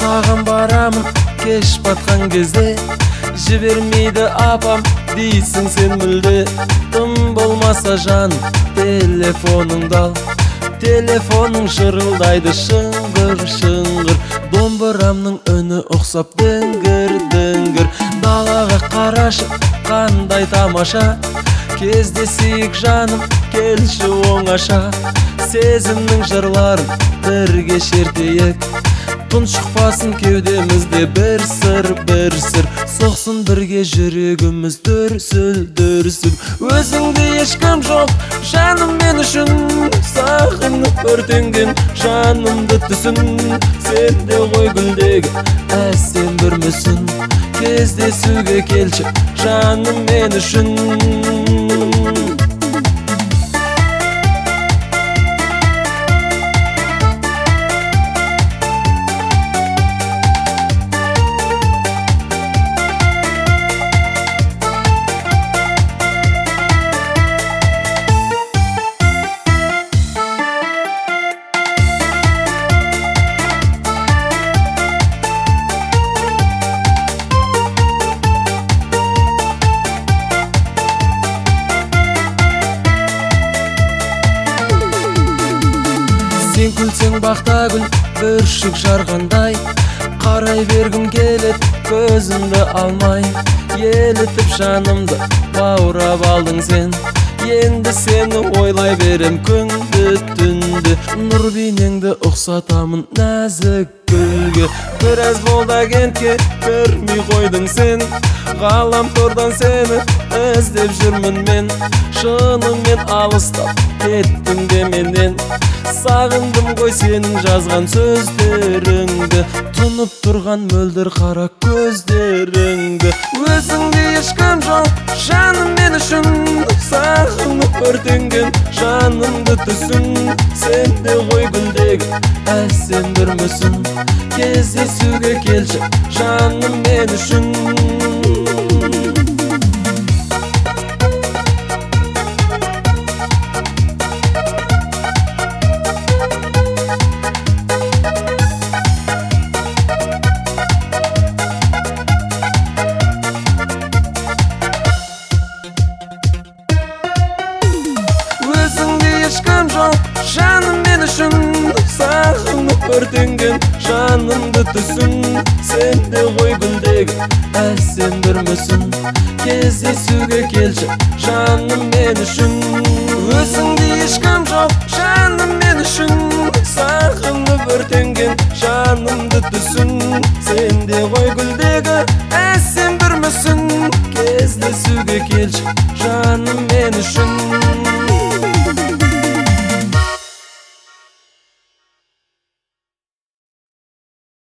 саған барамын кеш батқан кезде, жібермейді апам дейсің сен мүлде. Тым болмаса жан телефоныңды ал, телефоның шырылдайды шыңғыр шыңғыр, домбырамның үні ұқсап діңгір діңгір. Далаға қарашы қандай тамаша, кездесейік жаным келші оңаша. Сезімнің жырларын бірге шертейік, тұншықпасын кеудемізде бір сыр бір сыр. Соқсын бірге жүрегіміз дүрсіл дүрсіл. Өзіңде ешкім жоқ жаным мен үшін, сағынып өртенген жанымды түсін. Сенде ғой гүлдегі әсем бір мүсін, кездесуге келші жаным мен үшін. Сен күлсең бақта гүл бүршік жарғандай, қарай бергім келеді көзімді алмай. Елітіп жанымды баурап алдың сен, енді сені ойлай берем күнді түнді. Нұр бейнеңді ұқсатамын нәзік гүлге, біраз болды кентке көрмей қойдың сен. Ғаламтордан сені іздеп жүрмін мен, шынымен алыстап кеттің де менен. Сағындым ғой сенің жазған сөздеріңді, тұнып тұрған мөлдір қара көздеріңді. Өзіңде ешкім жоқ жаным мен үшін, сағынып өртенген жанымды түсін. Сенде ғой гүлдегі әсем бір мүсін, кездесуге келші жаным мен үшін. Ешкім жоқ жаным мен үшін, сағынып өртенген жанымды түсін. Сенде ғой гүлдегі әсем бір мүсін, кездесуге келші жаным мен үшін. Өзіңде ешкім жоқ жаным мен үшін, сағынып өртенген жанымды түсін. Сенде ғой гүлдегі әсем бір мүсін, кездесуге келші жаным мен үшін.